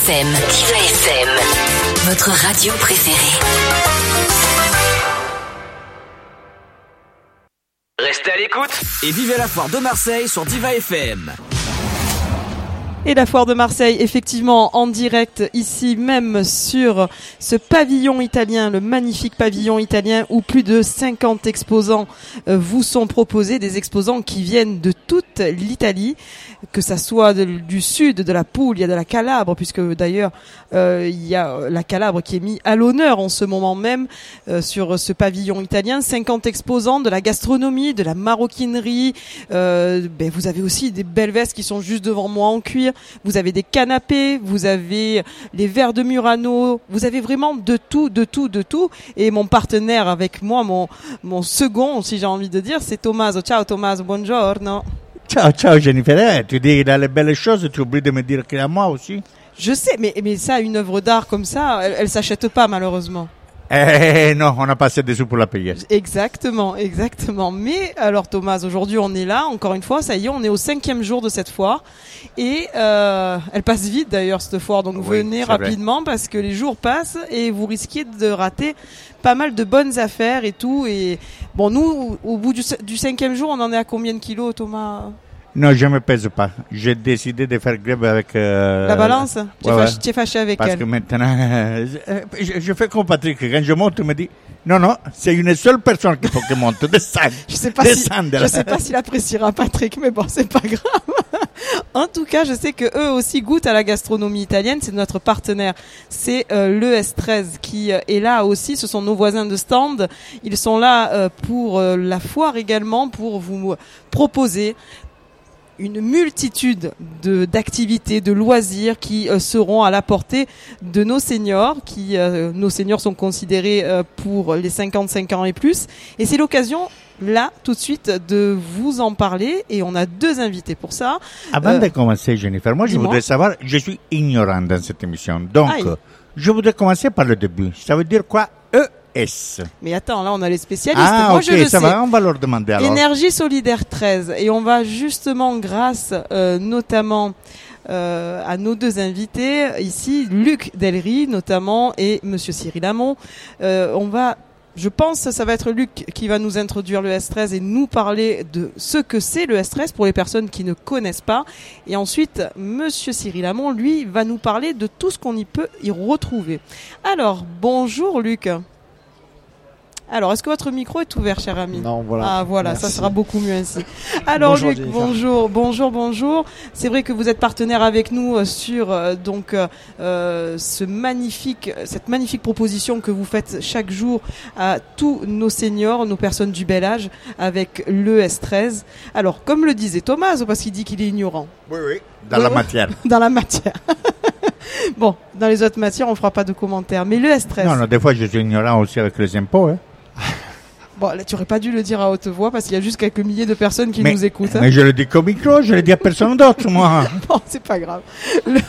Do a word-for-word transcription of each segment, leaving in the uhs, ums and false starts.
F M. Diva F M. Votre radio préférée. Restez à l'écoute et vivez la foire de Marseille sur Diva F M. Et la foire de Marseille, effectivement, en direct, ici même sur ce pavillon italien, le magnifique pavillon italien où plus de cinquante exposants euh, vous sont proposés, des exposants qui viennent de toute l'Italie, que ça soit de, du sud, de la Puglia, de la Calabre, puisque d'ailleurs euh, il y a la Calabre qui est mis à l'honneur en ce moment même euh, sur ce pavillon italien. cinquante exposants de la gastronomie, de la maroquinerie, euh, ben, vous avez aussi des belles vestes qui sont juste devant moi en cuir. Vous avez des canapés, vous avez les verres de Murano, vous avez vraiment de tout, de tout, de tout. Et mon partenaire avec moi, mon, mon second, si j'ai envie de dire, c'est Tommaso. Ciao Tommaso, buongiorno. Ciao, ciao Jennifer, tu dis dans les belles choses, tu oublies de me dire qu'il y a moi aussi. Je sais, mais, mais ça, une œuvre d'art comme ça, elle, elle s'achète pas malheureusement. Eh non, on n'a pas assez de sous pour la payer. Exactement, exactement. Mais alors Thomas, aujourd'hui on est là, encore une fois, ça y est, on est au cinquième jour de cette foire. Et euh, elle passe vite d'ailleurs cette foire, donc oui, venez rapidement vrai. Parce que les jours passent et vous risquez de rater pas mal de bonnes affaires et tout. Et bon, nous, au bout du, du cinquième jour, on en est à combien de kilos, Thomas ? Non, je me pèse pas. J'ai décidé de faire grève avec... Euh... La balance ouais, Tu es, ouais. fâché, fâché avec Parce elle. Parce que maintenant, euh, je, je fais comme Patrick. Quand je monte, il me dit, non, non, c'est une seule personne qu'il faut que monte. Descends. Je sais pas si, je sais pas s'il appréciera Patrick, mais bon, c'est pas grave. En tout cas, je sais que eux aussi goûtent à la gastronomie italienne. C'est notre partenaire. C'est euh, l'E S treize qui euh, est là aussi. Ce sont nos voisins de stand. Ils sont là euh, pour euh, la foire également, pour vous proposer une multitude de d'activités, de loisirs qui euh, seront à la portée de nos seniors, qui euh, nos seniors sont considérés euh, pour les cinquante-cinq ans et plus. Et c'est l'occasion, là, tout de suite, de vous en parler. Et on a deux invités pour ça. Avant euh, de commencer, Jennifer, moi, je dis-moi. voudrais savoir, je suis ignorant dans cette émission. Donc, Aïe. je voudrais commencer par le début. Ça veut dire quoi, E S? Mais attends, là on a les spécialistes. Ah, Moi, ok, je le ça sais. va, on va leur demander alors. Énergie solidaire treize. Et on va justement, grâce euh, notamment euh, à nos deux invités, ici, Luc Delry notamment et Monsieur Cyril Hamon, euh, on va... Je pense que ça va être Luc qui va nous introduire le S treize et nous parler de ce que c'est le S treize pour les personnes qui ne connaissent pas. Et ensuite, Monsieur Cyril Hamon, lui, va nous parler de tout ce qu'on y peut y retrouver. Alors, bonjour Luc. Alors, est-ce que votre micro est ouvert, cher ami ? Non, voilà. Ah, voilà, Merci. ça sera beaucoup mieux ainsi. Alors, bonjour, Luc, Jennifer. bonjour, bonjour, bonjour. C'est vrai que vous êtes partenaire avec nous sur euh, donc euh, ce magnifique, cette magnifique proposition que vous faites chaque jour à tous nos seniors, nos personnes du bel âge, avec l'E S treize. Alors, comme le disait Thomas, parce qu'il dit qu'il est ignorant. Oui, oui. Dans Oui, la oui. matière. Dans la matière. Bon, dans les autres matières, on fera pas de commentaires. Mais l'E S treize. Non, non, des fois, je suis ignorant aussi avec les impôts, hein. Bon, là, tu aurais pas dû le dire à haute voix parce qu'il y a juste quelques milliers de personnes qui mais, nous écoutent. Hein. Mais je le dis qu'au micro, je le dis à personne d'autre, moi. Bon, c'est pas grave. Le,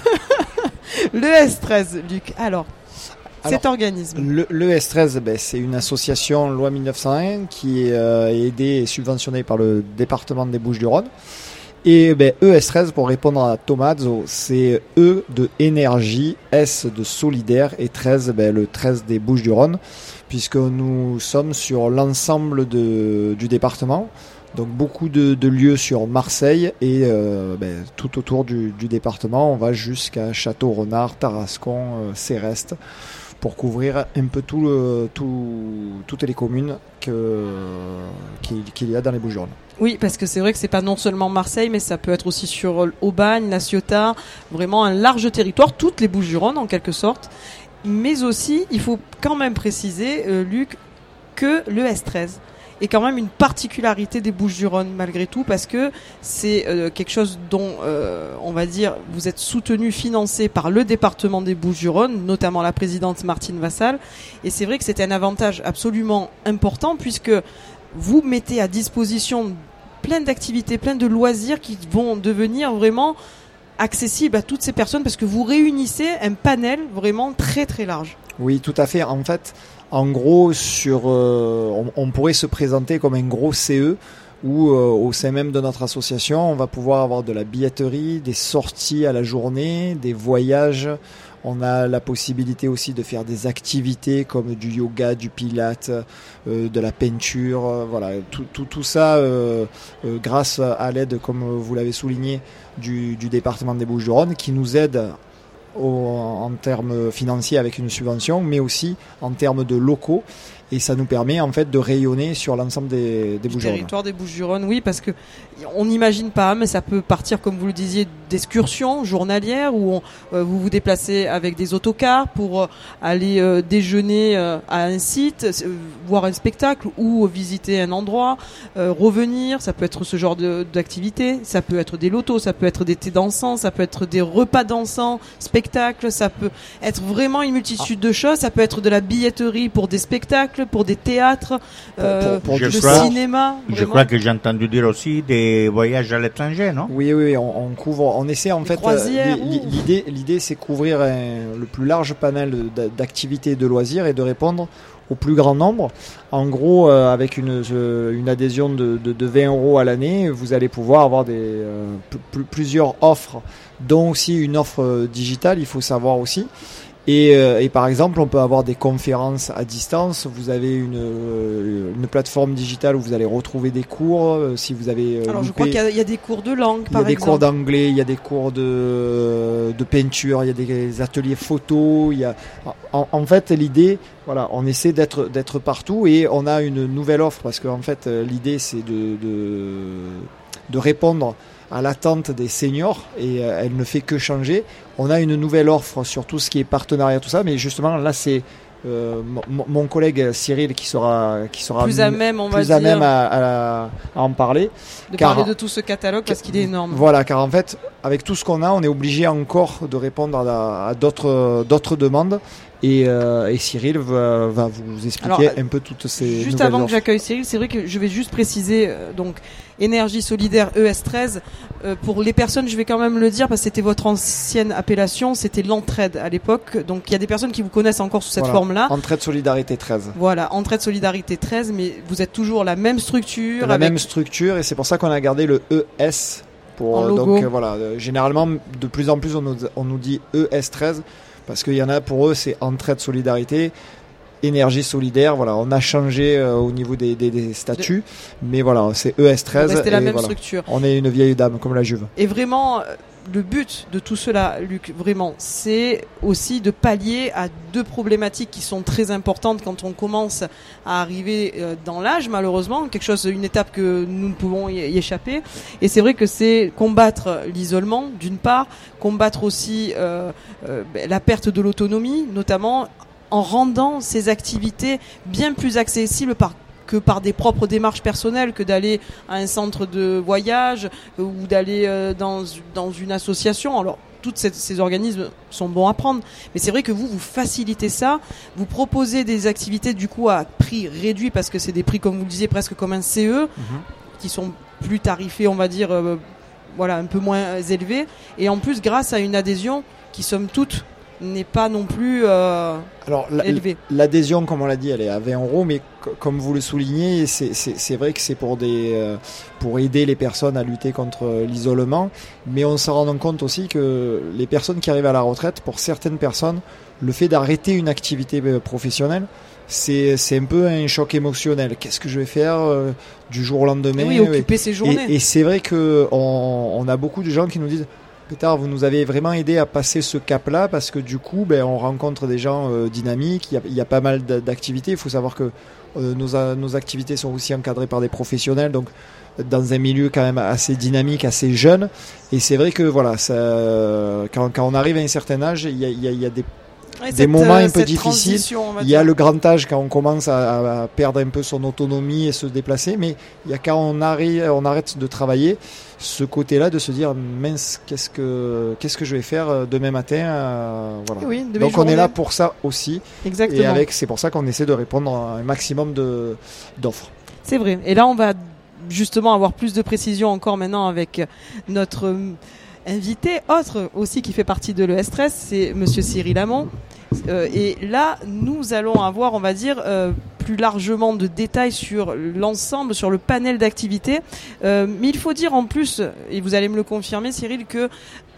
le S treize, Luc. Alors, Alors, cet organisme. Le, le S treize, ben, c'est une association loi mille neuf cent un qui est euh, aidée et subventionnée par le département des Bouches-du-Rhône. Et ben, E S treize, pour répondre à Tommaso, c'est E de énergie, S de solidaire et treize, ben, le treize des Bouches-du-Rhône, puisque nous sommes sur l'ensemble de, du département. Donc beaucoup de, de lieux sur Marseille et euh, ben, tout autour du, du département. On va jusqu'à Château-Renard, Tarascon, euh, Céreste, pour couvrir un peu tout le, tout, toutes les communes que, qu'il, qu'il y a dans les Bouches-du-Rhône. Oui, parce que c'est vrai que c'est pas non seulement Marseille, mais ça peut être aussi sur Aubagne, La Ciotat, vraiment un large territoire, toutes les Bouches-du-Rhône en quelque sorte. Mais aussi, il faut quand même préciser, euh, Luc, que le S treize est quand même une particularité des Bouches-du-Rhône malgré tout, parce que c'est euh, quelque chose dont, euh, on va dire, vous êtes soutenu, financé par le département des Bouches-du-Rhône, notamment la présidente Martine Vassal. Et c'est vrai que c'était un avantage absolument important, puisque vous mettez à disposition plein d'activités, plein de loisirs qui vont devenir vraiment accessibles à toutes ces personnes, parce que vous réunissez un panel vraiment très très large. Oui, tout à fait. En fait, en gros, sur, euh, on, on pourrait se présenter comme un gros C E où, euh, au sein même de notre association, on va pouvoir avoir de la billetterie, des sorties à la journée, des voyages. On a la possibilité aussi de faire des activités comme du yoga, du pilate, euh, de la peinture, euh, voilà, tout, tout, tout ça euh, euh, grâce à l'aide, comme vous l'avez souligné, du, du département des Bouches-du-Rhône qui nous aide au, en termes financiers avec une subvention, mais aussi en termes de locaux. Et ça nous permet en fait de rayonner sur l'ensemble des, des Bouches-du-Rhône. Territoire des Bouches-du-Rhône, oui, parce que on n'imagine pas, mais ça peut partir, comme vous le disiez, d'excursions journalières où on, euh, vous vous déplacez avec des autocars pour euh, aller euh, déjeuner euh, à un site, euh, voir un spectacle ou visiter un endroit, euh, revenir. Ça peut être ce genre de, d'activité. Ça peut être des lotos, ça peut être des thés dansants, ça peut être des repas dansants, spectacles. Ça peut être vraiment une multitude de choses. Ça peut être de la billetterie pour des spectacles, pour des théâtres, euh, pour, pour le crois, cinéma. Je vraiment. crois que j'ai entendu dire aussi des voyages à l'étranger, non? Oui, oui, on, on couvre, on essaie en Les fait. croisières, euh, li- l'idée, l'idée, c'est couvrir un- le plus large panel de- d'activités et de loisirs et de répondre au plus grand nombre. En gros, euh, avec une, euh, une adhésion de, de, de vingt euros à l'année, vous allez pouvoir avoir des, euh, pl- plusieurs offres, dont aussi une offre euh, digitale, il faut savoir aussi. Et, euh, et par exemple, on peut avoir des conférences à distance. Vous avez une, euh, une plateforme digitale où vous allez retrouver des cours. Euh, si vous avez euh, Alors je loupé- crois qu'il y a, il y a des cours de langue, il y par a des exemple. cours d'anglais, il y a des cours de, de peinture, il y a des ateliers photo. Il y a, en, en fait, l'idée, voilà, on essaie d'être d'être partout et on a une nouvelle offre parce qu'en fait, l'idée c'est de, de de répondre à l'attente des seniors et euh, elle ne fait que changer. On a une nouvelle offre sur tout ce qui est partenariat, tout ça, mais justement là c'est euh, mon, mon collègue Cyril qui sera qui sera Plus à même, on va plus à dire. même à, à- à en parler. de car- parler de tout ce catalogue parce qu'il est énorme. Voilà, car en fait, avec tout ce qu'on a, on est obligé encore de répondre à, à d'autres d'autres demandes. Et, euh, et Cyril va, va vous expliquer Alors, un peu toutes ces Juste nouvelles avant que offres. j'accueille Cyril, c'est vrai que je vais juste préciser euh, donc Énergie Solidaire E S treize euh, pour les personnes, je vais quand même le dire parce que c'était votre ancienne appellation, c'était l'entraide à l'époque. Donc il y a des personnes qui vous connaissent encore sous cette Voilà. forme-là. Entraide Solidarité treize. Voilà, Entraide Solidarité treize, mais vous êtes toujours la même structure, La avec même structure et c'est pour ça qu'on a gardé le E S pour En euh, logo. donc euh, voilà, euh, généralement de plus en plus on nous, on nous dit E S treize parce qu'il y en a pour eux c'est Entraide Solidarité, Énergie Solidaire, voilà, on a changé euh, au niveau des, des, des statuts, mais voilà, c'est E S treize C'était la et même voilà. structure. On est une vieille dame comme la Juve. Et vraiment, euh, le but de tout cela, Luc, vraiment, c'est aussi de pallier à deux problématiques qui sont très importantes quand on commence à arriver euh, dans l'âge, malheureusement, quelque chose, une étape que nous ne pouvons y, y échapper. Et c'est vrai que c'est combattre l'isolement, d'une part, combattre aussi euh, euh, la perte de l'autonomie, notamment en rendant ces activités bien plus accessibles par que par des propres démarches personnelles, que d'aller à un centre de voyage euh, ou d'aller euh, dans, dans une association. Alors, tous ces, ces organismes sont bons à prendre, mais c'est vrai que vous, vous facilitez ça, vous proposez des activités du coup à prix réduit, parce que c'est des prix, comme vous le disiez, presque comme un C E, qui sont plus tarifés, on va dire, euh, voilà, un peu moins élevés, et en plus, grâce à une adhésion qui, somme toute, n'est pas non plus euh, Alors, la- élevée. l'adhésion, comme on l'a dit, elle est à vingt euros, mais c- comme vous le soulignez, c'est, c'est, c'est vrai que c'est pour des, euh, pour aider les personnes à lutter contre euh, l'isolement, mais on se rend compte aussi que les personnes qui arrivent à la retraite, pour certaines personnes, le fait d'arrêter une activité euh, professionnelle, c'est, c'est un peu un choc émotionnel. Qu'est-ce que je vais faire euh, du jour au lendemain? Oui, occuper ses journées. Et, et c'est vrai que on, on a beaucoup de gens qui nous disent: Pétard, vous nous avez vraiment aidé à passer ce cap-là, parce que du coup, ben, on rencontre des gens euh, dynamiques, il y, a, il y a pas mal d'a- d'activités. Il faut savoir que euh, nos, a- nos activités sont aussi encadrées par des professionnels, donc dans un milieu quand même assez dynamique, assez jeune. Et c'est vrai que voilà, ça, quand, quand on arrive à un certain âge, il y a, il y a, il y a des Ouais, des cette, moments euh, un peu cette difficiles. transition, on va Il y a dire. le grand âge quand on commence à, à perdre un peu son autonomie et se déplacer, mais il y a quand on, arrive, on arrête de travailler, ce côté-là de se dire: mince, qu'est-ce que, qu'est-ce que je vais faire demain matin, euh, voilà. Oui, de mes Donc on est là journées. pour ça aussi, Exactement. et avec, c'est pour ça qu'on essaie de répondre à un maximum de, d'offres. C'est vrai. Et là, on va justement avoir plus de précision encore maintenant avec notre euh, invité, autre aussi qui fait partie de l'E S treize, c'est Monsieur Cyril Amont. Euh, et là, nous allons avoir, on va dire, euh, plus largement de détails sur l'ensemble, sur le panel d'activités. Euh, mais il faut dire en plus, et vous allez me le confirmer, Cyril, que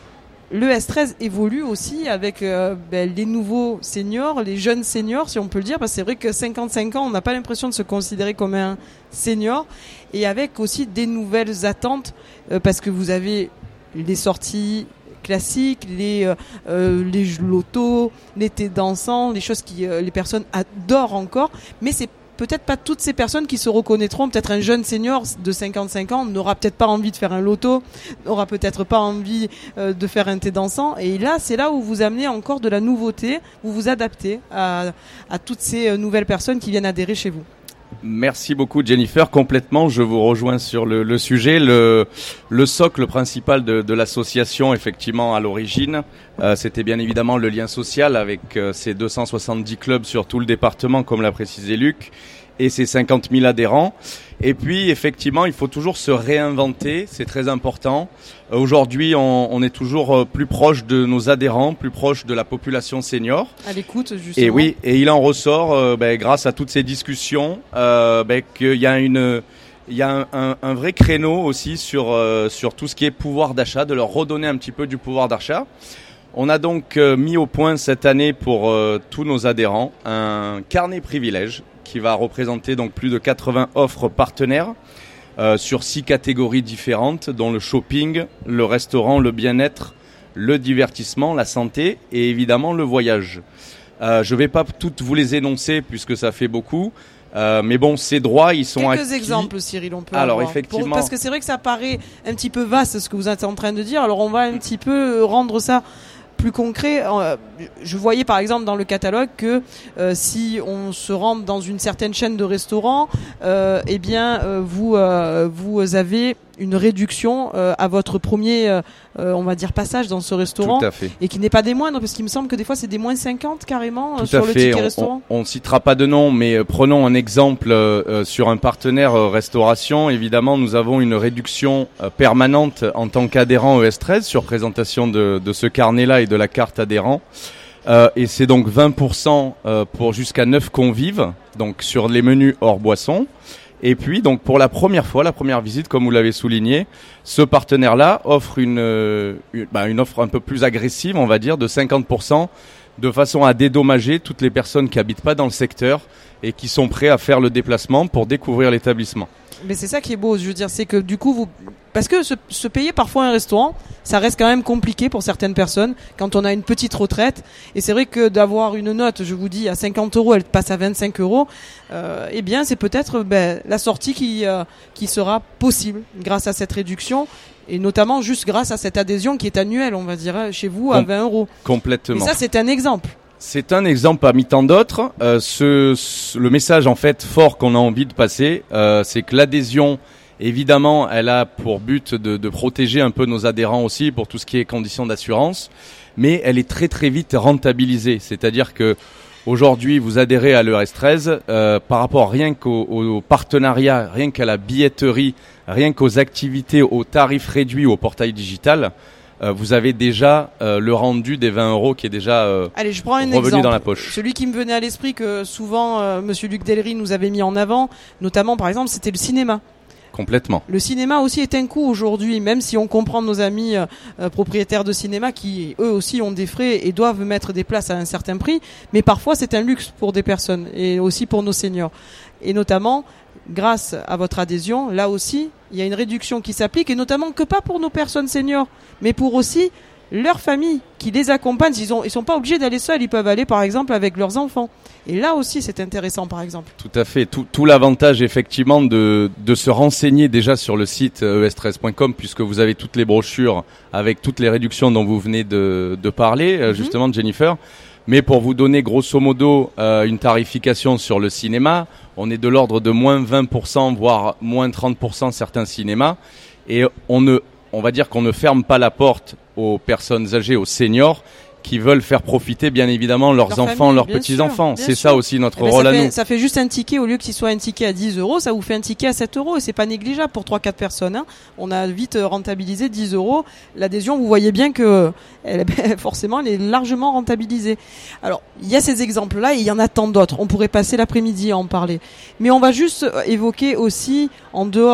le S treize évolue aussi avec euh, ben, les nouveaux seniors, les jeunes seniors, si on peut le dire, parce que c'est vrai que cinquante-cinq ans, on n'a pas l'impression de se considérer comme un senior, et avec aussi des nouvelles attentes, euh, parce que vous avez les sorties classiques, les euh, euh, les lotos, l'été dansant, les choses qui euh, les personnes adorent encore, mais c'est peut-être pas toutes ces personnes qui se reconnaîtront. Peut-être un jeune senior de cinquante-cinq ans n'aura peut-être pas envie de faire un loto, n'aura peut-être pas envie euh, de faire un thé dansant. Et là, c'est là où vous amenez encore de la nouveauté, vous vous adaptez à, à toutes ces euh, nouvelles personnes qui viennent adhérer chez vous. Merci beaucoup Jennifer, complètement, je vous rejoins sur le, le sujet. Le, le socle principal de, de l'association, effectivement, à l'origine, euh, c'était bien évidemment le lien social avec euh, ces deux cent soixante-dix clubs sur tout le département, comme l'a précisé Luc, et ses cinquante mille adhérents. Et puis, effectivement, il faut toujours se réinventer, c'est très important. Euh, aujourd'hui, on, on est toujours euh, plus proche de nos adhérents, plus proche de la population senior. À l'écoute, justement. Et oui, et il en ressort, euh, ben, grâce à toutes ces discussions, euh, ben, qu'il y a une, il y a un, un, un vrai créneau aussi sur euh, sur tout ce qui est pouvoir d'achat, de leur redonner un petit peu du pouvoir d'achat. On a donc euh, mis au point cette année pour euh, tous nos adhérents un carnet privilège qui va représenter donc plus de quatre-vingts offres partenaires euh, sur six catégories différentes, dont le shopping, le restaurant, le bien-être, le divertissement, la santé et évidemment le voyage. Euh, je ne vais pas toutes vous les énoncer puisque ça fait beaucoup. Euh, mais bon, ces droits, ils sont Quelques acquis. exemples, Cyril, on peut Alors, avoir. effectivement. Pour, parce que c'est vrai que ça paraît un petit peu vaste ce que vous êtes en train de dire. Alors, on va un petit peu rendre ça plus concret. Je voyais par exemple dans le catalogue que euh, si on se rend dans une certaine chaîne de restaurants, euh, eh bien euh, vous euh, vous avez une réduction euh, à votre premier, euh, on va dire, passage dans ce restaurant. Tout à fait. Et qui n'est pas des moindres, parce qu'il me semble que des fois c'est des moins cinquante carrément Tout sur à le fait. ticket on, restaurant. On ne citera pas de nom, mais euh, prenons un exemple euh, sur un partenaire euh, restauration. Évidemment, nous avons une réduction euh, permanente en tant qu'adhérent E S treize sur présentation de, de ce carnet-là et de la carte adhérent. Euh, et c'est donc vingt pour cent euh, pour jusqu'à neuf convives, donc sur les menus hors boisson. Et puis, donc, pour la première fois, la première visite, comme vous l'avez souligné, ce partenaire-là offre une, une, bah, une offre un peu plus agressive, on va dire, de cinquante pour cent, de façon à dédommager toutes les personnes qui habitent pas dans le secteur et qui sont prêts à faire le déplacement pour découvrir l'établissement. Mais c'est ça qui est beau, je veux dire, c'est que du coup, vous, parce que se, se payer parfois un restaurant, ça reste quand même compliqué pour certaines personnes quand on a une petite retraite. Et c'est vrai que d'avoir une note, je vous dis, à cinquante euros, elle passe à vingt-cinq euros. Euh, eh bien, c'est peut-être ben, la sortie qui euh, qui sera possible grâce à cette réduction. Et notamment juste grâce à cette adhésion qui est annuelle, on va dire, chez vous, à vingt euros. Complètement. Et ça, c'est un exemple. C'est un exemple parmi tant d'autres. Euh, ce, ce, le message en fait fort qu'on a envie de passer, euh, c'est que l'adhésion, évidemment, elle a pour but de, de protéger un peu nos adhérents aussi pour tout ce qui est conditions d'assurance, mais elle est très très vite rentabilisée. C'est-à-dire que aujourd'hui, vous adhérez à l'E S treize euh, par rapport rien qu'au au partenariat, rien qu'à la billetterie, rien qu'aux activités, aux tarifs réduits, au portail digital. Euh, vous avez déjà euh, le rendu des vingt euros qui est déjà euh, Allez, je prends un revenu exemple. dans la poche. Celui qui me venait à l'esprit que souvent euh, Monsieur Luc Delry nous avait mis en avant, notamment par exemple, c'était le cinéma. Complètement. Le cinéma aussi est un coût aujourd'hui, même si on comprend nos amis euh, propriétaires de cinéma qui eux aussi ont des frais et doivent mettre des places à un certain prix, mais parfois c'est un luxe pour des personnes et aussi pour nos seniors. Et notamment, grâce à votre adhésion, là aussi, il y a une réduction qui s'applique, et notamment que pas pour nos personnes seniors, mais pour aussi leurs familles qui les accompagnent. Ils ont, ils sont pas obligés d'aller seuls, ils peuvent aller par exemple avec leurs enfants. Et là aussi, c'est intéressant, par exemple. Tout à fait. Tout, tout l'avantage, effectivement, de, de se renseigner déjà sur le site e s treize point com, puisque vous avez toutes les brochures avec toutes les réductions dont vous venez de, de parler, mm-hmm. justement, Jennifer. Mais pour vous donner grosso modo euh, une tarification sur le cinéma, on est de l'ordre de moins vingt pour cent, voire moins trente pour cent certains cinémas. Et on ne, on va dire qu'on ne ferme pas la porte aux personnes âgées, aux seniors, qui veulent faire profiter bien évidemment leurs Leur enfants, famille, leurs bien petits-enfants. sûr, C'est sûr. ça aussi notre eh ben, rôle ça à fait, nous. Ça fait juste un ticket, au lieu qu'il soit un ticket à dix euros, ça vous fait un ticket à sept euros, et c'est pas négligeable pour trois quatre personnes. Hein. On a vite rentabilisé dix euros. L'adhésion, vous voyez bien que elle, ben, forcément, elle est largement rentabilisée. Alors, il y a ces exemples-là et il y en a tant d'autres. On pourrait passer l'après-midi à en parler. Mais on va juste évoquer aussi, en dehors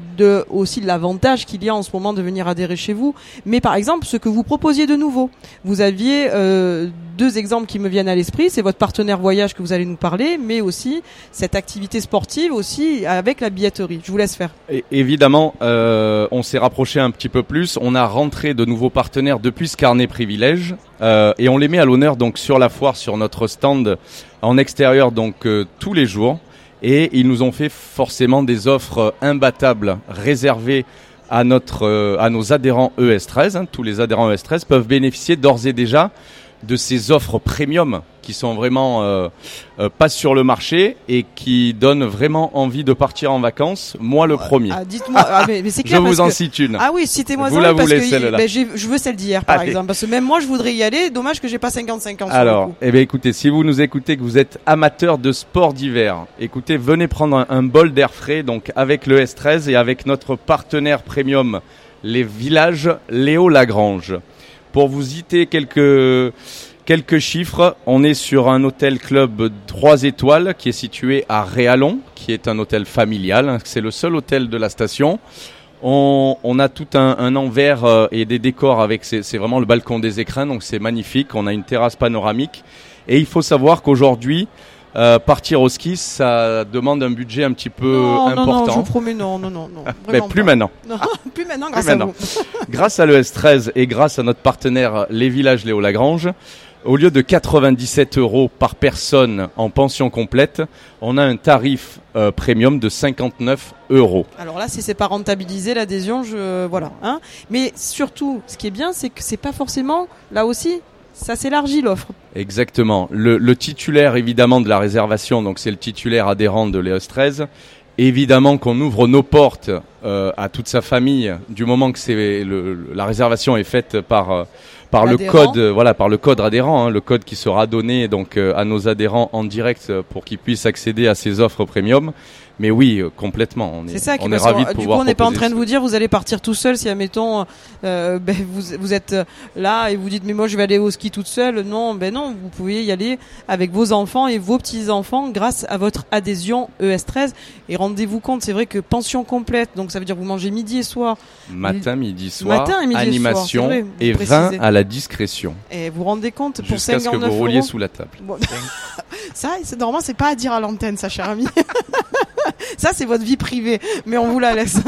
de aussi l'avantage qu'il y a en ce moment de venir adhérer chez vous, mais par exemple ce que vous proposiez de nouveau. Vous aviez euh, deux exemples qui me viennent à l'esprit, c'est votre partenaire voyage que vous allez nous parler, mais aussi cette activité sportive aussi avec la billetterie. Je vous laisse faire. Et évidemment, euh, on s'est rapproché un petit peu plus. On a rentré de nouveaux partenaires depuis ce carnet privilège euh, et on les met à l'honneur donc sur la foire, sur notre stand en extérieur donc euh, tous les jours. Et ils nous ont fait forcément des offres imbattables réservées à notre euh, à nos adhérents E S treize. Hein. Tous les adhérents E S treize peuvent bénéficier d'ores et déjà de ces offres premium qui sont vraiment euh, euh, pas sur le marché et qui donnent vraiment envie de partir en vacances. Moi, le premier. Ah, dites-moi, ah, mais, mais c'est clair. Je vous parce en que... cite une. Ah oui, citez-moi vous ça la parce voulez, que celle-là. ben, j'ai, je veux celle d'hier, par Allez. exemple, parce que même moi, je voudrais y aller. Dommage que j'ai pas cinquante-cinq ans. Alors, sur le coup. eh bien, écoutez, si vous nous écoutez, que vous êtes amateur de sport d'hiver, écoutez, venez prendre un, un bol d'air frais, donc avec le S treize et avec notre partenaire premium, les villages Léo Lagrange. Pour vous citer quelques quelques chiffres, on est sur un hôtel club trois étoiles qui est situé à Réalon, qui est un hôtel familial. C'est le seul hôtel de la station. On, on a tout un, un envers euh, et des décors avec, c'est, c'est vraiment le balcon des écrins, donc c'est magnifique. On a une terrasse panoramique. Et il faut savoir qu'aujourd'hui, euh, partir au ski, ça demande un budget un petit peu non, important. Non, non, je vous promets, non, non, non, non. Mais plus pas. maintenant. Non, plus maintenant, grâce Plus à maintenant. vous. Grâce à l'E S treize et grâce à notre partenaire Les Villages Léo Lagrange, au lieu de quatre-vingt-dix-sept euros par personne en pension complète, on a un tarif euh, premium de cinquante-neuf euros. Alors là, si c'est pas rentabilisé l'adhésion, je voilà. Hein. Mais surtout, ce qui est bien, c'est que c'est pas forcément là aussi. Ça s'élargit l'offre. Exactement. Le, le titulaire évidemment de la réservation, donc c'est le titulaire adhérent de l'E S treize. Évidemment qu'on ouvre nos portes euh, à toute sa famille du moment que c'est le, la réservation est faite par euh, par L'adhérent. le code euh, voilà par le code adhérent, hein, le code qui sera donné donc euh, à nos adhérents en direct pour qu'ils puissent accéder à ces offres premium. Mais oui, euh, complètement. On est, C'est ça qui on va est se- ravis de Du pouvoir coup, on n'est pas en proposer train de ça. vous dire vous allez partir tout seul si, admettons, euh, ben, vous, vous êtes là et vous dites mais moi je vais aller au ski toute seule. Non, ben non, vous pouvez y aller avec vos enfants et vos petits-enfants grâce à votre adhésion E S treize. Et rendez-vous compte, c'est vrai que pension complète, donc ça veut dire que vous mangez midi et soir. Matin, midi, soir, Matin et midi et soir, animation c'est vrai, vous et précisez. vin à la discrétion. Et vous vous rendez compte pour Jusqu'à ce que cinquante-neuf vous rouliez euros. sous la table. Bon. Ça, c'est normalement, c'est pas à dire à l'antenne, ça, cher ami. Ça, c'est votre vie privée, mais on vous la laisse.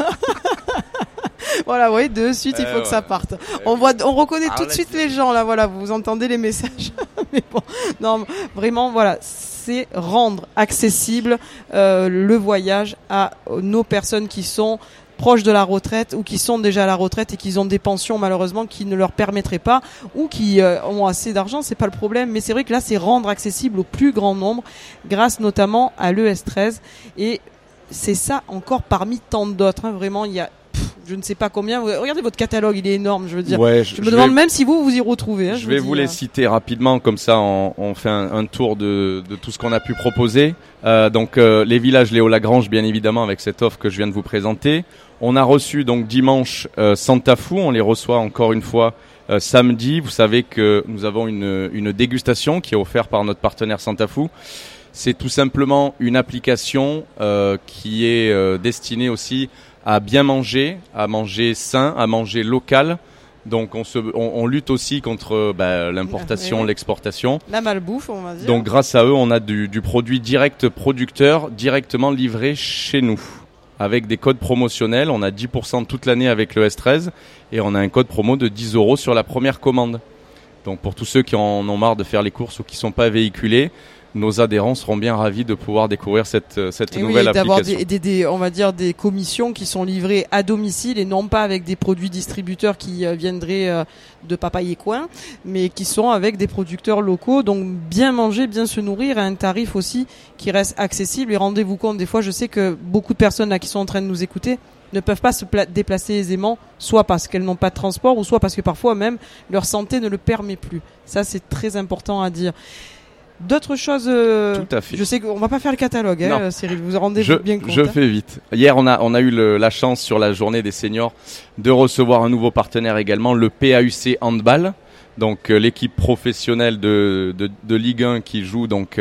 Voilà, oui, de suite, il Eh faut que ça ouais. parte. On voit, on reconnaît Ah, tout de là, suite c'est- les gens, là, voilà, vous entendez les messages. Mais bon, non, vraiment, voilà, c'est rendre accessible euh, le voyage à nos personnes qui sont proches de la retraite ou qui sont déjà à la retraite et qui ont des pensions malheureusement qui ne leur permettraient pas ou qui euh, ont assez d'argent, c'est pas le problème, mais c'est vrai que là c'est rendre accessible au plus grand nombre grâce notamment à l'E S treize et c'est ça encore parmi tant d'autres, hein, vraiment il y a pff, je ne sais pas combien, regardez votre catalogue, il est énorme, je veux dire. Ouais, Je me demande vais- même si vous vous y retrouvez. Hein, Je je vais dis, vous les euh. citer rapidement, comme ça on, on fait un, un tour de, de tout ce qu'on a pu proposer. Euh, donc euh, les villages Léo Lagrange, bien évidemment, avec cette offre que je viens de vous présenter. On a reçu donc dimanche euh, Santa Fou, on les reçoit encore une fois euh, samedi. Vous savez que nous avons une, une dégustation qui est offerte par notre partenaire Santa Fou. C'est tout simplement une application euh, qui est euh, destinée aussi à bien manger, à manger sain, à manger local. Donc on, se, on, on lutte aussi contre bah, l'importation, Oui, oui. l'exportation. La malbouffe, on va dire. Donc grâce à eux, on a du, du produit direct producteur, directement livré chez nous. Avec des codes promotionnels, on a dix pour cent toute l'année avec le S treize et on a un code promo de dix euros sur la première commande. Donc pour tous ceux qui en ont marre de faire les courses ou qui ne sont pas véhiculés, nos adhérents seront bien ravis de pouvoir découvrir cette, cette Et nouvelle oui, d'avoir application. des, des, des, on va dire des commissions qui sont livrées à domicile et non pas avec des produits distributeurs qui euh, viendraient euh, de papaye et coin, mais qui sont avec des producteurs locaux. Donc bien manger, bien se nourrir à un tarif aussi qui reste accessible. Et rendez-vous compte, des fois, je sais que beaucoup de personnes là qui sont en train de nous écouter ne peuvent pas se pla- déplacer aisément, soit parce qu'elles n'ont pas de transport, ou soit parce que parfois même leur santé ne le permet plus. Ça, c'est très important à dire. D'autres choses. euh, Tout à fait. Je sais qu'on va pas faire le catalogue, hein, Non. euh, Cyril. Vous vous rendez Je, bien compte. je hein. fais vite. Hier, on a, on a eu le- la chance sur la journée des seniors de recevoir un nouveau partenaire également, le P A U C Handball. Donc euh, l'équipe professionnelle de, de, de Ligue un qui joue donc euh,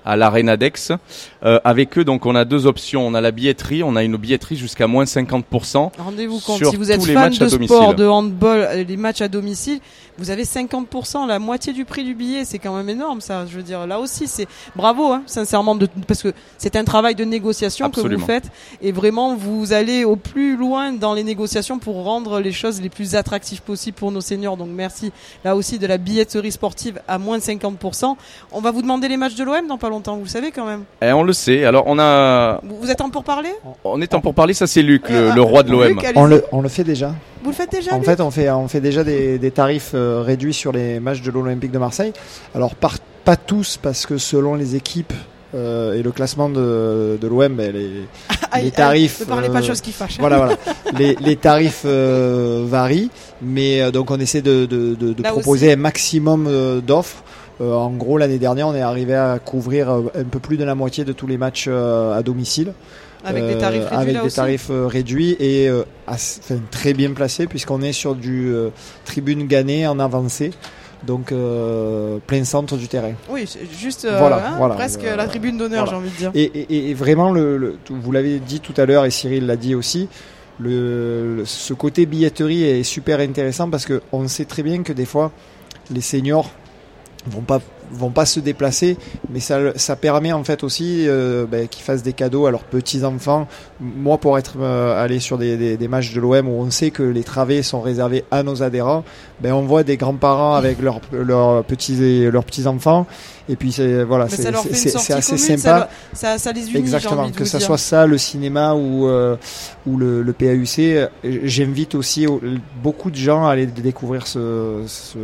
à l'Arena d'Aix. Euh, avec eux, donc, on a deux options. On a la billetterie. On a une billetterie jusqu'à moins cinquante pour cent. Rendez-vous compte, sur si vous êtes tous les fan matchs de à domicile. sport, de handball, euh, les matchs à domicile, vous avez cinquante pour cent, la moitié du prix du billet. C'est quand même énorme, ça. Je veux dire, là aussi, c'est bravo, hein, sincèrement, de, parce que c'est un travail de négociation Absolument. que vous faites. Et vraiment, vous allez au plus loin dans les négociations pour rendre les choses les plus attractives possibles pour nos seniors. Donc, merci, là aussi, de la billetterie sportive à moins de cinquante pour cent. On va vous demander les matchs de l'O M dans pas longtemps, vous le savez quand même. Et on le sait. Alors, on a, Vous, vous êtes en pour parler? on est en pour parler. Ça, c'est Luc, le, Ah, le roi de l'O M. Luc, allez-y. On le, on le fait déjà. Vous le faites déjà, En Luc fait, on fait, on fait déjà des, des tarifs euh, réduits sur les matchs de l'Olympique de Marseille. Alors, par, pas tous, parce que selon les équipes euh, et le classement de, de l'O M, ben, les, Aïe, les aïe, tarifs. Ne parlez pas de euh, choses qui fâchent. Voilà, voilà. les, les tarifs euh, varient, mais euh, donc on essaie de, de, de, de Là proposer aussi. un maximum euh, d'offres. Euh, en gros, l'année dernière, on est arrivé à couvrir euh, un peu plus de la moitié de tous les matchs euh, à domicile. Avec des Euh, tarifs réduits avec là des aussi. tarifs euh, réduits et euh, assez- enfin, très bien placés puisqu'on est sur du euh, tribune gagnée en avancée, donc euh, plein centre du terrain. Oui, c'est juste euh, Voilà, hein, voilà. presque Euh, la tribune d'honneur, voilà. j'ai envie de dire. Et, et, et vraiment, le, le- tout- vous l'avez dit tout à l'heure et Cyril l'a dit aussi, le, le- ce côté billetterie est super intéressant parce que on sait très bien que des fois les seniors vont pas vont pas se déplacer, mais ça ça permet en fait aussi euh, ben, qu'ils fassent des cadeaux à leurs petits enfants. Moi, pour être euh, allé sur des, des, des matchs de l'O M où on sait que les travées sont réservées à nos adhérents, ben on voit des grands-parents avec leurs leurs petits leurs petits enfants, et puis c'est voilà, Mais c'est ça leur fait c'est une sortie c'est assez commune, sympa. Ça, ça, ça les unit, j'ai Exactement, envie de que vous ça dire. soit ça, le cinéma ou euh, ou le, le P A U C. euh, J'invite aussi au- beaucoup de gens à aller découvrir ce ce,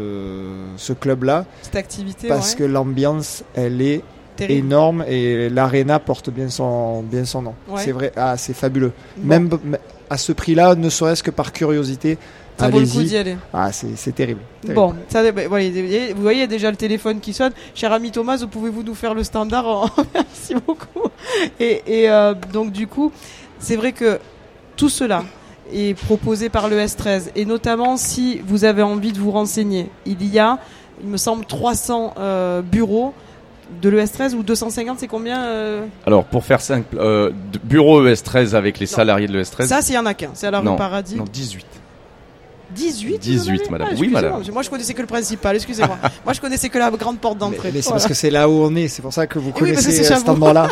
ce club-là Cette activité, parce ouais, que l'ambiance, elle est terrible. énorme et l'Arena porte bien son bien son nom. Ouais. C'est vrai, ah c'est fabuleux. Bon, Même b- à ce prix-là, ne serait-ce que par curiosité, ça vaut le coup allez-y. d'y aller. Ah c'est c'est terrible. terrible. Bon, ça, bah, voilà, vous voyez, il y a déjà le téléphone qui sonne. Cher ami Thomas, pouvez-vous nous faire le standard en- Merci beaucoup. Et, et euh, donc du coup, c'est vrai que tout cela est proposé par le S treize, et notamment si vous avez envie de vous renseigner, il y a, il me semble, trois cents euh, bureaux de l'E S treize, ou deux cent cinquante, c'est combien euh Alors, pour faire simple, euh, de- bureau E S treize avec les Non. salariés de l'E S treize. Ça, s'il y en a qu'un, c'est à la rue non, Paradis. non, dix-huit. dix-huit, dix-huit, vous en avez madame. Ah, Oui, excusez-moi, madame. Moi, je connaissais que le principal, excusez-moi. Moi, je connaissais que la grande porte Mais, d'entrée. mais c'est Voilà. parce que c'est là où on est. C'est pour ça que vous Eh oui, parce que connaissez c'est euh, chez cet vous. endroit-là.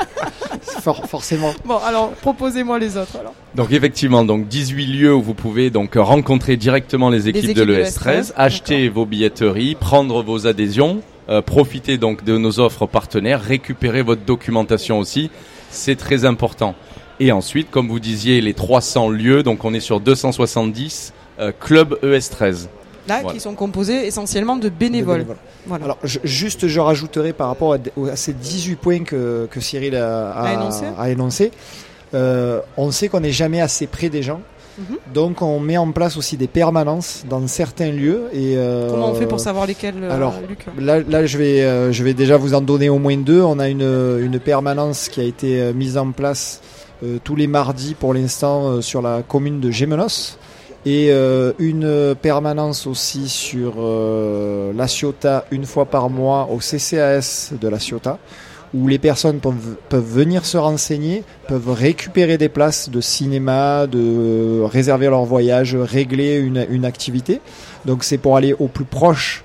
For- forcément. Bon, alors, proposez-moi les autres, alors. Donc effectivement, donc dix-huit lieux où vous pouvez donc rencontrer directement les équipes, équipes de de l'E S treize, acheter vos billetteries, prendre vos adhésions, euh, profiter donc de nos offres partenaires, récupérer votre documentation aussi, c'est très important. Et ensuite, comme vous disiez, les trois cents lieux, donc on est sur deux cent soixante-dix euh, clubs E S treize. Là, Voilà. qui sont composés essentiellement de bénévoles. Voilà. Alors, je- juste, je rajouterai par rapport à, à ces dix-huit points que, que Cyril a, a, A énoncé. a énoncé. Euh, on sait qu'on n'est jamais assez près des gens. Mhm. Donc, on met en place aussi des permanences dans certains lieux. Et, euh, Comment on fait pour savoir lesquels, euh, alors, Luc Là, là je, vais, euh, je vais déjà vous en donner au moins deux. On a une, une permanence qui a été euh, mise en place euh, tous les mardis pour l'instant euh, sur la commune de Gémenos. Et euh, une permanence aussi sur euh, La Ciotat une fois par mois au C C A S de La Ciotat, où les personnes peuvent, peuvent venir se renseigner, peuvent récupérer des places de cinéma, de réserver leur voyage, régler une, une activité. Donc c'est pour aller au plus proche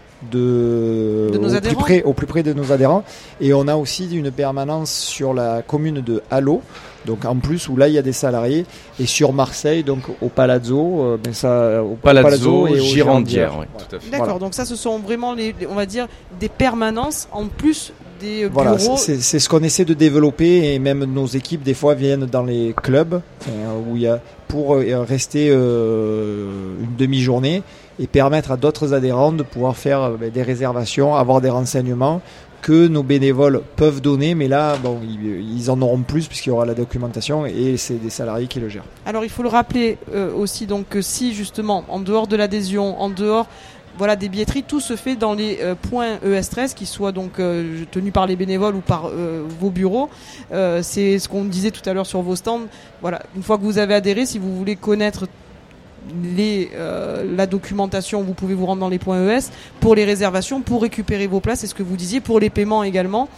de, De nos au, plus adhérents. près, au plus près de nos adhérents. Et on a aussi une permanence sur la commune de Halo, donc en plus où là il y a des salariés, et sur Marseille, donc au Palazzo, euh, ben ça, au Palazzo, et au Girandière, oui, Voilà. tout à fait. D'accord, Voilà. donc ça, ce sont vraiment, les, les- on va dire, des permanences en plus des euh, Voilà, bureaux. c'est c'est ce qu'on essaie de développer, et même nos équipes des fois viennent dans les clubs euh, où il y a pour euh, rester euh, une demi-journée et permettre à d'autres adhérents de pouvoir faire euh, des réservations, avoir des renseignements que nos bénévoles peuvent donner, mais là bon, ils, ils en auront plus puisqu'il y aura la documentation et c'est des salariés qui le gèrent. Alors, il faut le rappeler euh, aussi, donc, que si justement, en dehors de l'adhésion, en dehors, voilà, des billetteries, tout se fait dans les euh, points E S treize, qui soient donc euh, tenus par les bénévoles ou par euh, vos bureaux. Euh, c'est ce qu'on disait tout à l'heure sur vos stands. Voilà, une fois que vous avez adhéré, si vous voulez connaître les, euh, la documentation, vous pouvez vous rendre dans les points E S pour les réservations, pour récupérer vos places, c'est ce que vous disiez, pour les paiements également.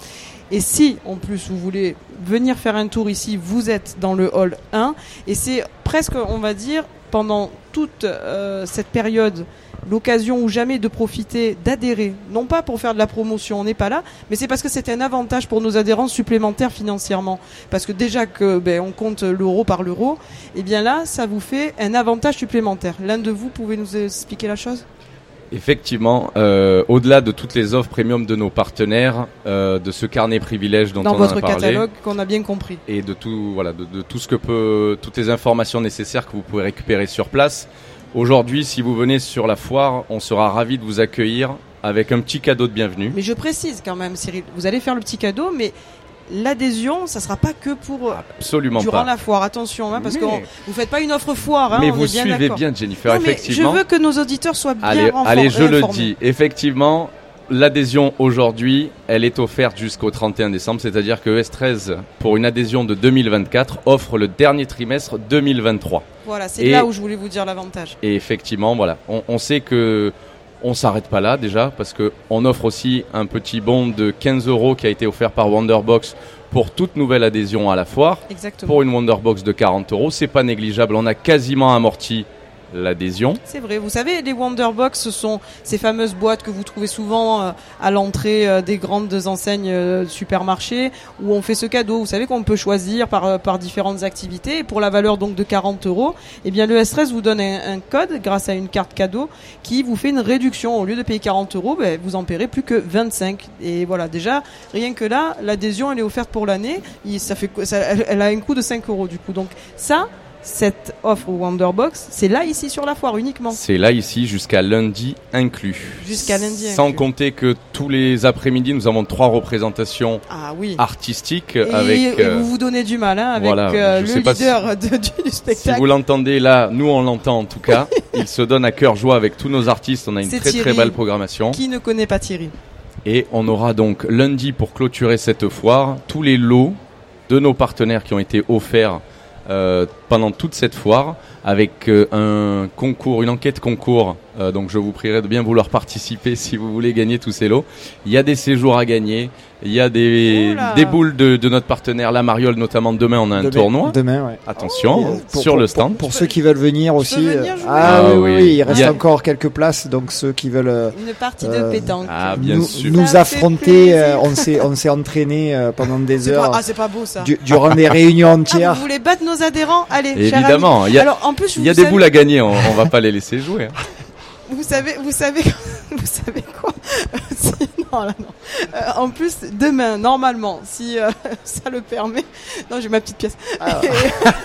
Et si, en plus, vous voulez venir faire un tour ici, vous êtes dans le hall un. Et c'est presque, on va dire, pendant toute euh, cette période, l'occasion ou jamais de profiter, d'adhérer. Non pas pour faire de la promotion, on n'est pas là, mais c'est parce que c'est un avantage pour nos adhérents supplémentaires financièrement. Parce que déjà que ben, on compte l'euro par l'euro, et bien là, ça vous fait un avantage supplémentaire. L'un de vous, pouvez nous expliquer la chose ? Effectivement, euh, au-delà de toutes les offres premium de nos partenaires, euh, de ce carnet privilège dont dans on votre a parlé, catalogue qu'on a bien compris, et de tout, voilà, de, de tout ce que peut, toutes les informations nécessaires que vous pouvez récupérer sur place. Aujourd'hui, si vous venez sur la foire, on sera ravis de vous accueillir avec un petit cadeau de bienvenue. Mais je précise quand même, Cyril, vous allez faire le petit cadeau, mais l'adhésion, ça sera pas que pour Absolument durant pas. la foire, attention, hein, parce Mais- que vous faites pas une offre foire. Hein, Mais on vous est bien suivez d'accord. bien, Jennifer, Non, mais effectivement. je veux que nos auditeurs soient bien Allez, renfor- allez, je le informés. dis. Effectivement, l'adhésion aujourd'hui, elle est offerte jusqu'au trente et un décembre, c'est-à-dire que E S treize, pour une adhésion de deux mille vingt-quatre, offre le dernier trimestre deux mille vingt-trois. Voilà, c'est Et- là où je voulais vous dire l'avantage. Et effectivement, voilà, on, on sait que on s'arrête pas là déjà, parce que on offre aussi un petit bon de quinze euros qui a été offert par Wonderbox pour toute nouvelle adhésion à la foire. Exactement. Pour une Wonderbox de quarante euros, c'est pas négligeable. On a quasiment amorti l'adhésion. C'est vrai, vous savez, les Wonderbox, ce sont ces fameuses boîtes que vous trouvez souvent euh, à l'entrée euh, des grandes enseignes euh, supermarchés, où on fait ce cadeau. Vous savez qu'on peut choisir par, euh, par différentes activités. Et pour la valeur donc de quarante euros, eh bien le E S treize vous donne un, un code grâce à une carte cadeau qui vous fait une réduction. Au lieu de payer quarante euros, ben, vous en paierez plus que vingt-cinq. Et voilà, déjà, rien que là, l'adhésion, elle est offerte pour l'année. Il- Ça fait, ça, elle, elle a un coût de cinq euros du coup. Donc ça, cette offre Wonderbox, c'est là ici sur la foire uniquement. C'est là ici jusqu'à lundi inclus. Jusqu'à lundi Sans inclus. compter que tous les après-midi, nous avons trois représentations Ah oui. artistiques Et, avec. et euh, vous vous donnez du mal hein, avec voilà, euh, je le sais pas leader de- du, du Si spectacle. vous l'entendez là, nous on l'entend en tout cas. Il se donne à cœur joie avec tous nos artistes. On a une C'est très très Thierry. belle programmation. Qui ne connaît pas Thierry? Et on aura donc lundi pour clôturer cette foire tous les lots de nos partenaires qui ont été offerts euh, pendant toute cette foire avec euh, un concours, une enquête concours. Euh, donc je vous prierai de bien vouloir participer si vous voulez gagner tous ces lots. Il y a des séjours à gagner, il y a des, Oula. des boules de, de notre partenaire La Mariole, notamment demain on a un Demain- tournoi. Demain, ouais. Attention, Et, euh, pour- sur pour- le stand. Pour, pour ceux qui veulent venir aussi. venir euh, jouer ah, Ah oui, oui. oui, il reste Il y a- encore quelques places, donc ceux qui veulent euh, Une partie de Euh, pétanque. Ah, bien nous, sûr. nous Ça fait affronter, euh, plaisir. on s'est on s'est entraîné euh, pendant des C'est pas- heures ah, c'est pas beau ça. du- durant des réunions Ah, entières. vous voulez battre nos adhérents? Allez, cher Évidemment, ami. il y a- Alors en plus, Il y a vous des savez- boules à gagner, on, on va pas les laisser jouer. hein. Vous savez, vous savez, vous savez quoi Si- Non, là, non. Euh, en plus, demain, normalement, si euh, ça le permet. Non, j'ai ma petite pièce. Ah. Et...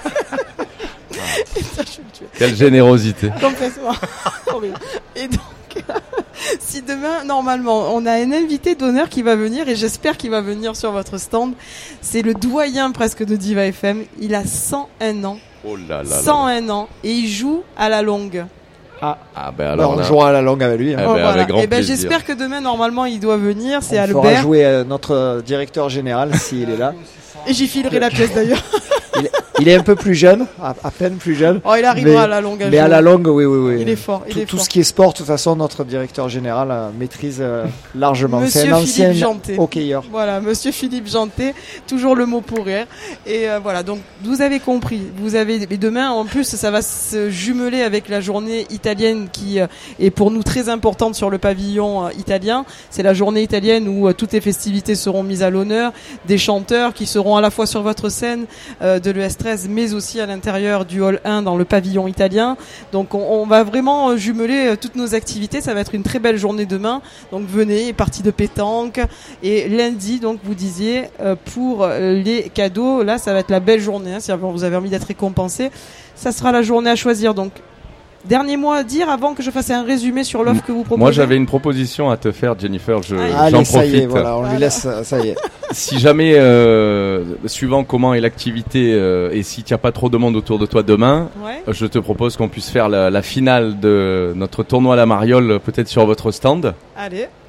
Et ça, je vais le tuer. Quelle générosité. Complètement. Horrible. Et donc, si demain, normalement, on a un invité d'honneur qui va venir, et j'espère qu'il va venir sur votre stand, c'est le doyen presque de Diva F M. Il a cent un ans. Oh là là là. cent un ans. Et il joue à la longue. Ah ben Alors, alors on là, jouera à la longue avec lui. hein. Eh Oh, ben, voilà. avec grand Et ben, plaisir. j'espère que demain, normalement, il doit venir. C'est on fera Albert. jouer euh, notre directeur général s'il est là. Et j'y filerai la pièce d'ailleurs. Il, il est un peu plus jeune, à, à peine plus jeune. Oh, il arrivera Mais- à la longue. un Mais à jour. la longue, oui, oui, oui. Il est fort. Il Tout, est tout fort. ce qui est sport, de toute façon, notre directeur général euh, maîtrise euh, largement. Monsieur C'est un ancien Philippe Janté. hockeyeur. Voilà, monsieur Philippe Janté, toujours le mot pour rire. Et euh, voilà, donc vous avez compris. Vous avez et demain en plus ça va se jumeler avec la journée italienne qui euh, est pour nous très importante sur le pavillon euh, italien. C'est la journée italienne où euh, toutes les festivités seront mises à l'honneur, des chanteurs qui seront à la fois sur votre scène euh, de l'E S treize mais aussi à l'intérieur du hall un dans le pavillon italien. Donc on, on va vraiment euh, jumeler euh, toutes nos activités, ça va être une très belle journée demain. Donc venez, partie de pétanque. Et lundi, donc vous disiez, euh, pour euh, les cadeaux, là ça va être la belle journée, hein, si vous avez envie d'être récompensé. Ça sera la journée à choisir. Donc, dernier mot à dire avant que je fasse un résumé sur l'offre que vous proposez. Moi j'avais une proposition à te faire, Jennifer. Je, Allez. Allez, j'en ça y est, profite. voilà, on Voilà. lui laisse, euh, ça y est. Si jamais, euh, suivant comment est l'activité euh, et s'il n'y a pas trop de monde autour de toi demain, Ouais. je te propose qu'on puisse faire la, la finale de notre tournoi à la Mariole, peut-être sur votre stand. Allez.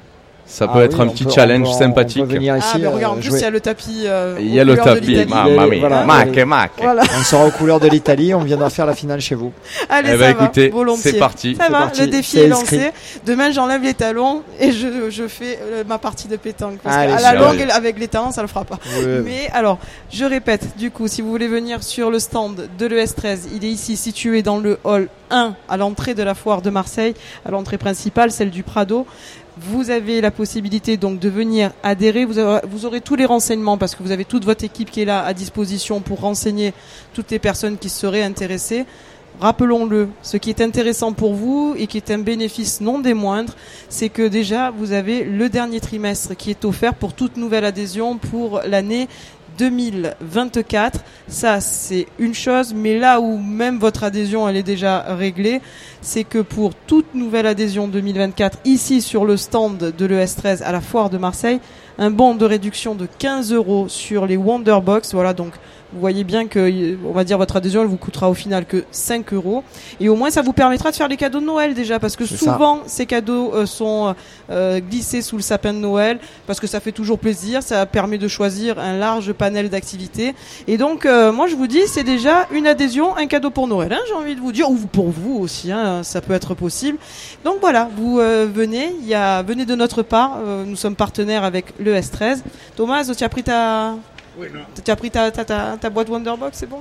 Ça peut Ah être oui, un on petit peut- challenge on peut- sympathique. On peut venir ici. Ah, mais regarde, en euh, plus, jouer. il y a le tapis. Euh, Il y a aux le couleurs de tapis, l'Italie. mamma mia. Voilà. Mac, mac. Voilà. On sera aux couleurs de l'Italie. On viendra faire la finale chez vous. Allez, Eh ça ben, va, écoutez, volontiers. c'est parti. Ça C'est va, parti. le défi C'est est inscrit. lancé. Demain, j'enlève les talons et je, je fais euh, ma partie de pétanque. Parce Allez, qu'à la c'est longue, vrai. avec les talons, ça le fera pas. Ouais. Mais alors, je répète, du coup, si vous voulez venir sur le stand de l'E S treize, il est ici situé dans le hall un à l'entrée de la foire de Marseille, à l'entrée principale, celle du Prado. Vous avez la possibilité donc de venir adhérer. Vous aurez, vous aurez tous les renseignements parce que vous avez toute votre équipe qui est là à disposition pour renseigner toutes les personnes qui seraient intéressées. Rappelons-le, ce qui est intéressant pour vous et qui est un bénéfice non des moindres, c'est que déjà vous avez le dernier trimestre qui est offert pour toute nouvelle adhésion pour l'année deux mille vingt-quatre. Ça, c'est une chose, mais là où même votre adhésion elle est déjà réglée, c'est que pour toute nouvelle adhésion deux mille vingt-quatre, ici sur le stand de l'E S treize à la foire de Marseille, un bon de réduction de quinze euros sur les Wonderbox. Voilà, donc vous voyez bien que, on va dire, votre adhésion elle vous coûtera au final que cinq euros. Et au moins, ça vous permettra de faire les cadeaux de Noël déjà, parce que C'est souvent, ces cadeaux euh, sont euh, glissés sous le sapin de Noël, parce que ça fait toujours plaisir, ça permet de choisir un large panel d'activités. Et donc, euh, moi, je vous dis, c'est déjà une adhésion, un cadeau pour Noël, hein, j'ai envie de vous dire, ou pour vous aussi, hein, ça peut être possible. Donc voilà, vous euh, venez, il y a, venez de notre part, euh, nous sommes partenaires avec l'E S treize. Thomas, tu as pris ta... Oui, non. Tu as pris ta, ta, ta, ta boîte Wonderbox, c'est bon?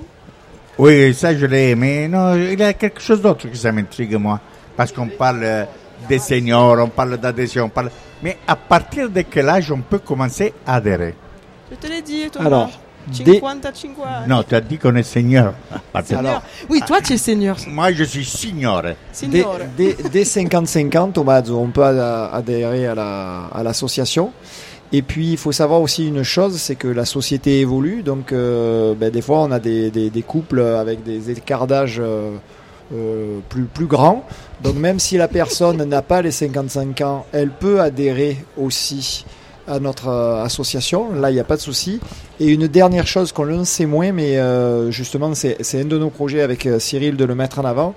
Oui, ça je l'ai, mais non, il y a quelque chose d'autre qui ça m'intrigue, moi. Parce qu'on parle euh, des seniors, on parle d'adhésion, on parle... Mais à partir de quel âge on peut commencer à adhérer? Je te l'ai dit, Thomas. Alors, dès- cinquanta, cinquanta. Non, tu as dit qu'on est senior. Pardon. Senior. Oui, toi, tu es senior. Moi, je suis signor. Dès, Senior. dès, dès cinquante-cinq ans, Thomas, on peut a- adhérer à la, à l'association. Et puis, il faut savoir aussi une chose, c'est que la société évolue. Donc, euh, ben, des fois, on a des, des, des couples avec des écarts d'âge euh, euh, plus, plus grands. Donc, même si la personne n'a pas les cinquante-cinq ans, elle peut adhérer aussi à notre euh, association. Là, il n'y a pas de souci. Et une dernière chose qu'on le sait moins, mais euh, justement, c'est, c'est un de nos projets avec euh, Cyril de le mettre en avant.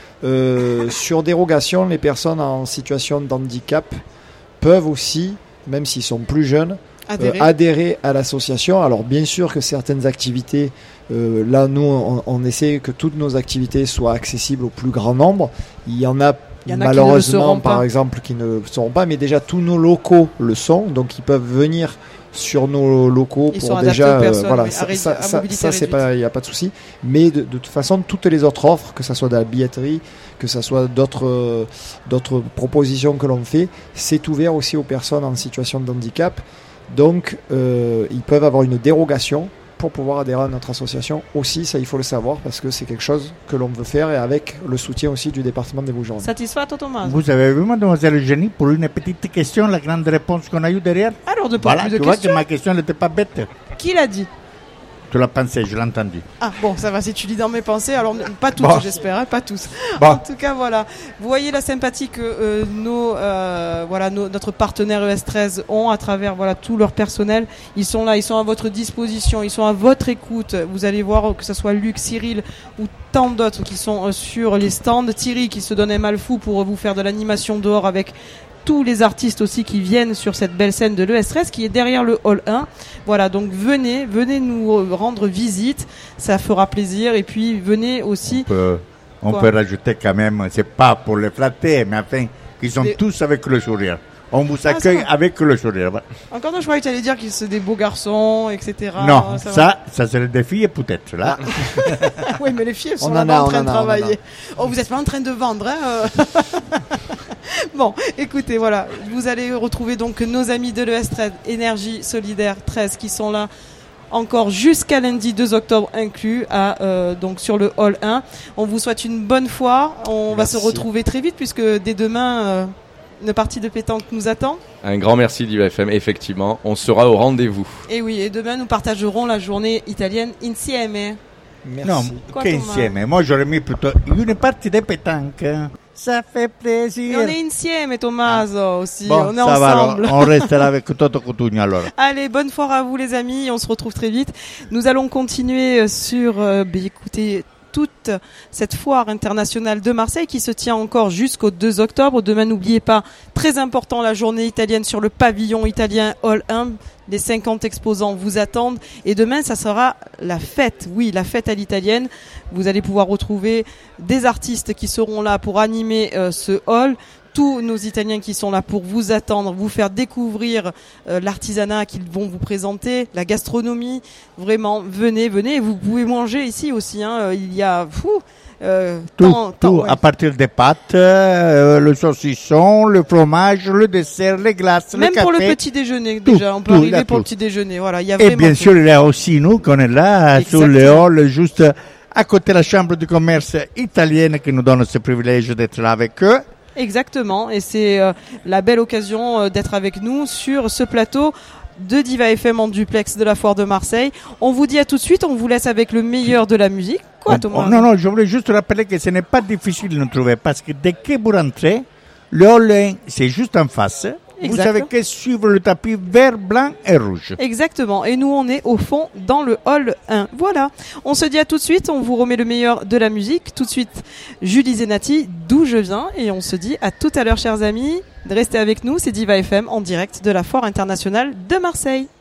Euh, sur dérogation, les personnes en situation de handicap peuvent aussi, même s'ils sont plus jeunes, Adhérer. euh, adhérer à l'association. Alors bien sûr que certaines activités, euh, là nous on, on essaie que toutes nos activités soient accessibles au plus grand nombre. Il y en a, Il y en a qui ne le malheureusement seront par pas. exemple qui ne le seront pas, mais déjà tous nos locaux le sont, donc ils peuvent venir sur nos locaux Ils sont pour adaptés déjà aux personnes, voilà oui, à ça, ré- ça, à ça, mobilité ça, c'est réduite. pas, il n'y a pas de souci, mais de, de toute façon toutes les autres offres, que ça soit de la billetterie, que ça soit d'autres euh, d'autres propositions que l'on fait, c'est ouvert aussi aux personnes en situation de handicap. Donc euh, ils peuvent avoir une dérogation pour pouvoir adhérer à notre association aussi, ça il faut le savoir parce que c'est quelque chose que l'on veut faire et avec le soutien aussi du département des Bouches-du-Rhône. Satisfait, toi, Thomas? Vous avez vu, mademoiselle Eugénie, pour une petite question, la grande réponse qu'on a eue derrière? Alors, de pas Voilà, plus tu de vois questions. que ma question n'était pas bête. Qui l'a dit? Tu l'as pensé, je l'ai entendu. Ah bon, ça va, si tu lis dans mes pensées, alors pas toutes, Bon. j'espère, hein, pas tous. Bon. En tout cas, voilà. Vous voyez la sympathie que euh, nos, euh, voilà, nos, notre partenaire E S treize ont à travers voilà tout leur personnel. Ils sont là, ils sont à votre disposition, ils sont à votre écoute. Vous allez voir que ce soit Luc, Cyril ou tant d'autres qui sont euh, sur les stands. Thierry qui se donne un mal fou pour vous faire de l'animation dehors avec tous les artistes aussi qui viennent sur cette belle scène de l'E S treize qui est derrière le hall un. Voilà, donc venez, venez nous rendre visite, ça fera plaisir. Et puis venez aussi... On peut, on Quoi? peut rajouter quand même, c'est pas pour les flatter, mais enfin, qu'ils sont Des- tous avec le sourire. On vous Ah, accueille ça va. avec le sourire. Voilà. Encore non, je croyais que tu allais dire qu'ils sont des beaux garçons, et cetera. non, va. ça, ça serait des filles peut-être, là. Oui, mais les filles, elles sont On là en a, en on train en de a, on en a. travailler. Oh, vous êtes pas en train de vendre, hein euh. Bon, écoutez, voilà. Vous allez retrouver donc nos amis de l'E S treize, Énergie Solidaire treize, qui sont là encore jusqu'à lundi deux octobre inclus, à, euh, donc sur le hall un. On vous souhaite une bonne foire. On Merci. va se retrouver très vite, puisque dès demain, euh, une partie de pétanque nous attend. Un grand merci d'U F M, effectivement, on sera au rendez-vous. Et oui, et demain, nous partagerons la journée italienne Insieme. Merci. Non, Quoi, qu'insieme. Moi, j'aurais mis plutôt une partie de pétanque. hein. Ça fait Et plaisir. on est Insieme, Tommaso, aussi. Bon, on est ça va, alors, ensemble. on restera avec Toto Cotugno alors. Allez, bonne foire à vous les amis, on se retrouve très vite. Nous allons continuer sur, euh, bah, écoutez, toute cette foire internationale de Marseille qui se tient encore jusqu'au deux octobre. Demain, n'oubliez pas, très important, la journée italienne sur le pavillon italien Hall un. Les cinquante exposants vous attendent. Et demain, ça sera la fête. Oui, la fête à l'italienne. Vous allez pouvoir retrouver des artistes qui seront là pour animer euh, ce hall. Tous nos Italiens qui sont là pour vous attendre, vous faire découvrir euh, l'artisanat qu'ils vont vous présenter, la gastronomie. Vraiment, venez, venez. Vous pouvez manger ici aussi. Hein. Il y a... Fou, Euh, tout, tant, tout tant, ouais. à partir des pâtes, euh, le saucisson, le fromage, le dessert, les glaces, Même le café. pour le petit déjeuner Tout, déjà, on peut tout, arriver là, pour tout. le petit déjeuner. Voilà, il y a Et vraiment bien tout. sûr, il y a aussi nous qu'on est là, Exactement. sur le hall, juste à côté de la chambre de commerce italienne qui nous donne ce privilège d'être là avec eux. Exactement, et c'est euh, la belle occasion euh, d'être avec nous sur ce plateau de Diva F M en duplex de la Foire de Marseille. On vous dit à tout de suite, on vous laisse avec le meilleur de la musique. Quoi, On- Thomas? on- non, non, je voulais juste rappeler que ce n'est pas difficile de nous trouver parce que dès que vous rentrez, le hall un, c'est juste en face. Vous Exact. savez que suivre le tapis vert, blanc et rouge. Exactement, et nous on est au fond dans le hall un. Voilà, on se dit à tout de suite, on vous remet le meilleur de la musique. Tout de suite, Julie Zenati, d'où je viens, et on se dit à tout à l'heure chers amis. Restez avec nous, c'est Diva F M en direct de la Foire internationale de Marseille.